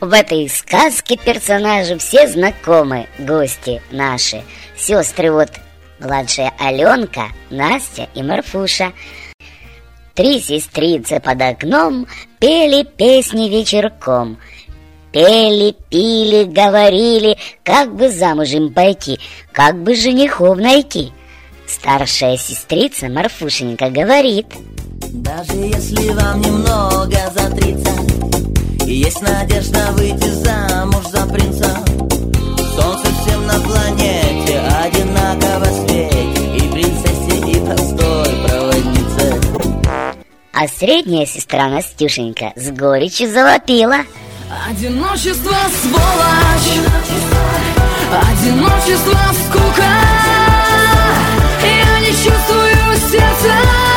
В этой сказке персонажи все знакомы, гости наши. Сестры вот младшая Аленка, Настя и Марфуша. Три сестрицы под окном пели песни вечерком. Пели, пили, говорили, как бы замужем пойти, как бы женихов найти. Старшая сестрица Марфушенька говорит: даже если вам немного за 30, и есть надежда выйти замуж за принца, солнце всем на планете одинаково светит, и принцессе, и простой проводнице. А средняя сестра Настюшенька с горечью завопила: одиночество, сволочь, одиночество, скука. Я не чувствую сердца,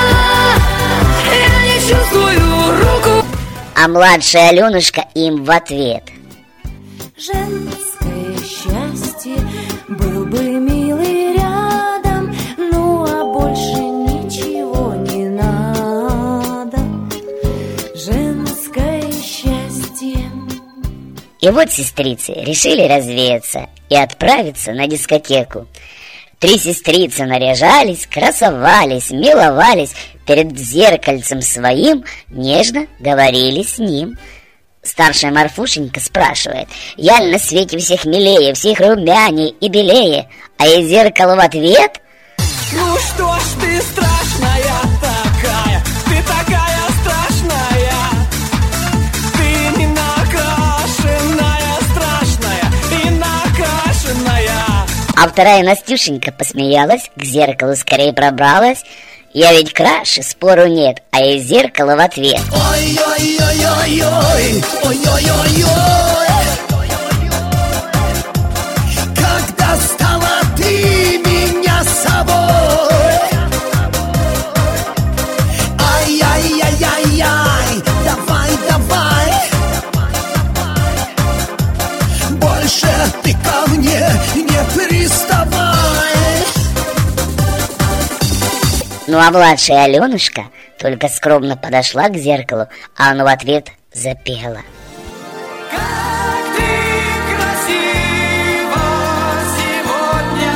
я не чувствую руку. А младшая Аленушка им в ответ: женское счастье, был бы милый рядом, ну а больше ничего не надо. Женское счастье. И вот сестрицы решили развеяться и отправиться на дискотеку. Три сестрицы наряжались, красовались, миловались, перед зеркальцем своим нежно говорили с ним. Старшая Марфушенька спрашивает: я на свете всех милее, всех румяней и белее? А из зеркала в ответ: ну что ж ты страшная такая, ты такая страшная, ты не накрашенная, страшная и накрашенная. А вторая Настюшенька посмеялась, к зеркалу скорее пробралась. Я ведь краше, спору нет, а из зеркала в ответ: ой-ой-ой-ой-ой, ой-ой-ой-ой, когда стала ты меня собой, ай-яй-яй-яй-яй, давай-давай, больше ты ко мне не приставай. Ну а младшая Аленушка только скромно подошла к зеркалу, а оно в ответ запела: Как ты красива сегодня,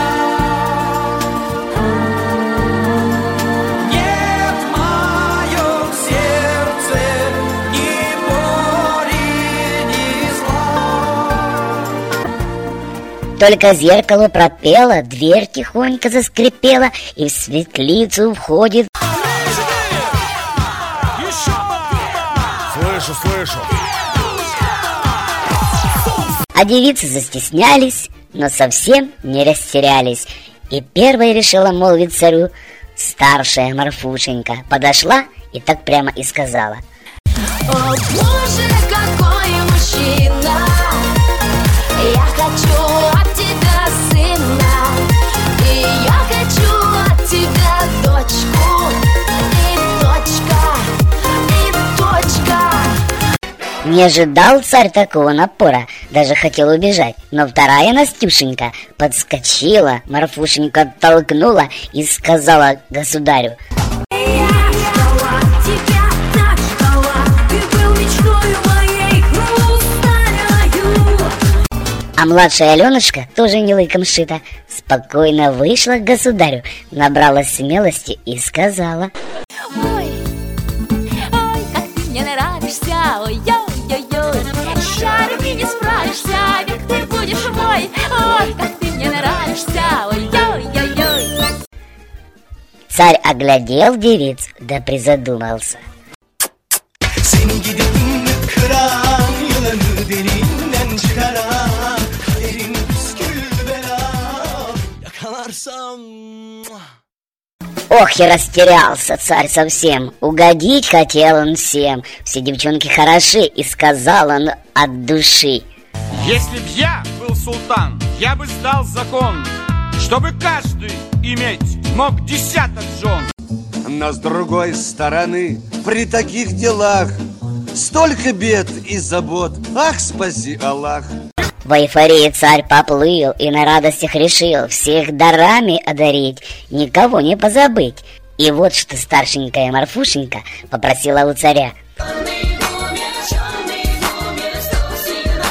нет в моем сердце ни боли, ни зла. Только зеркало пропело, дверь тихонько заскрипела, и в светлицу входит... Слышу. А девицы застеснялись, но совсем не растерялись. И первой решила молвить царю старшая Марфушенька. Подошла и так прямо и сказала: О, Боже, какой мужчина! Я хочу от тебя сына, и я хочу от тебя дочку, и точка. Не ожидал царь такого напора, даже хотел убежать. Но вторая Настюшенька подскочила, Марфушеньку оттолкнула и сказала государю: А младшая Аленушка, тоже не лыком шита, спокойно вышла к государю, набралась смелости и сказала: Ой, как ты мне нравишься, ой-ой-ой-ой, чарами не справишься, ведь ты будешь мой. Ой, как ты мне нравишься, ой-ой-ой-ой. Царь оглядел девиц, да призадумался. Ох, и растерялся царь совсем. Угодить хотел он всем. Все девчонки хороши, и сказал он от души: Если б я был султан, я бы сдал закон, чтобы каждый иметь мог 10 жен. Но с другой стороны, при таких делах столько бед и забот. Ах, спаси Аллах! В эйфории царь поплыл и на радостях решил всех дарами одарить, никого не позабыть. И вот что старшенькая Марфушенька попросила у царя: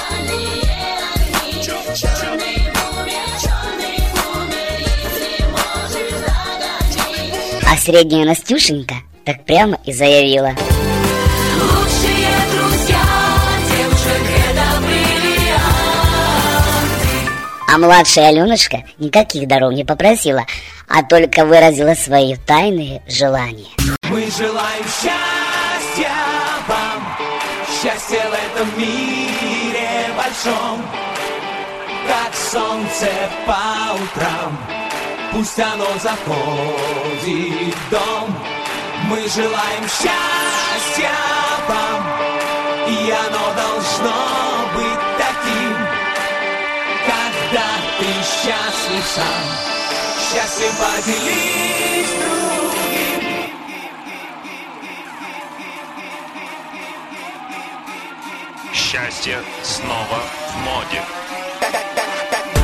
А средняя Настюшенька так прямо и заявила: Лучшие друзья девушек — это бриллиант. а младшая Аленушка никаких даров не попросила, а только выразила свои тайные желания. Мы желаем счастья вам, счастья в этом мире большом, как солнце по утрам, пусть оно заходит в дом. Мы желаем счастья вам, и оно должно быть таким, когда ты счастлив сам, счастьем поделись с другим. Счастье снова в моде.